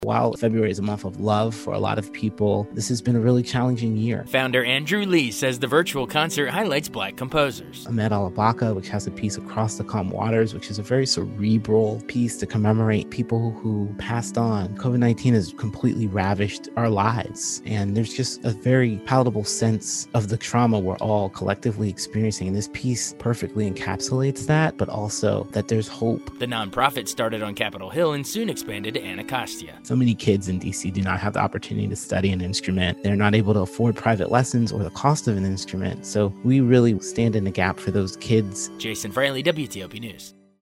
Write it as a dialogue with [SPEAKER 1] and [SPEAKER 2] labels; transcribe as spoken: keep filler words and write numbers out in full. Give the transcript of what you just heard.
[SPEAKER 1] While February is a month of love for a lot of people, this has been a really challenging year.
[SPEAKER 2] Founder Andrew Lee says the virtual concert highlights Black composers.
[SPEAKER 1] Ahmed Alabaka, which has a piece Across the Calm Waters, which is a very cerebral piece to commemorate people who passed on. COVID nineteen has completely ravished our lives, and there's just a very palatable sense of the trauma we're all collectively experiencing, and this piece perfectly encapsulates that, but also that there's hope.
[SPEAKER 2] The nonprofit started on Capitol Hill and soon expanded to Anacostia.
[SPEAKER 1] So many kids in D C do not have the opportunity to study an instrument. They're not able to afford private lessons or the cost of an instrument. So we really stand in the gap for those kids.
[SPEAKER 2] Jason Fraley, W T O P News.